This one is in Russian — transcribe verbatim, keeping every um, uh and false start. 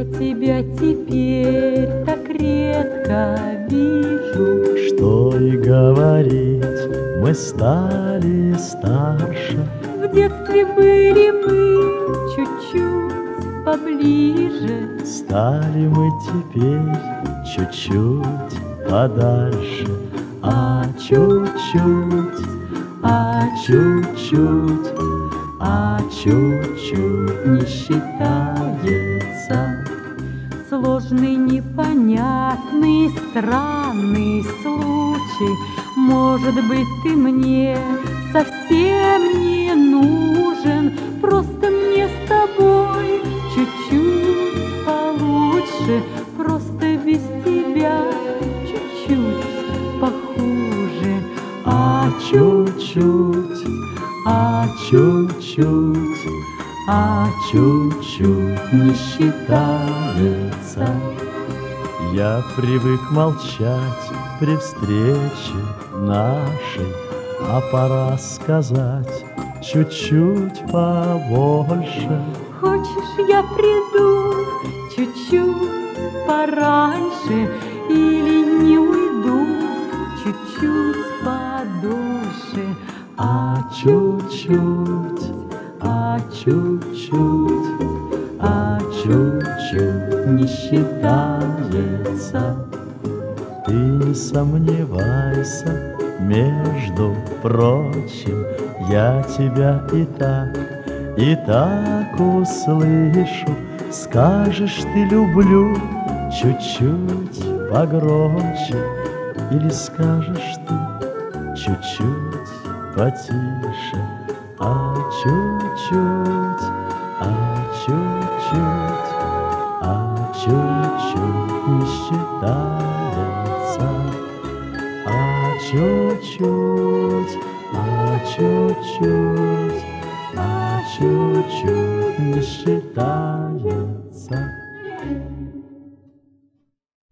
тебя теперь так редко вижу, что и говорить, мы стали старше. в детстве были мы чуть-чуть поближе, Стали мы теперь чуть-чуть подальше, а чуть-чуть, а чуть-чуть, а чуть-чуть не считается. Сложный, непонятный, странный случай. Может быть, ты мне совсем не нужен, просто мне с тобой чуть-чуть получше, просто без тебя чуть-чуть похуже. А чуть-чуть, а чуть-чуть, а чуть-чуть не считается. Я привык молчать при встрече нашей, а пора сказать чуть-чуть побольше. Хочешь, я приду чуть-чуть пораньше или не уйду чуть-чуть подольше? А чуть-чуть, а чуть-чуть, а чуть-чуть не считается. Ты не сомневайся, между прочим, я тебя и так, и так услышу. Скажешь ты люблю чуть-чуть погромче, или скажешь ты чуть-чуть потише. А чуть-чуть, а чуть-чуть, а чуть-чуть не считается. А чуть-чуть, а чуть-чуть, а чуть-чуть не считается.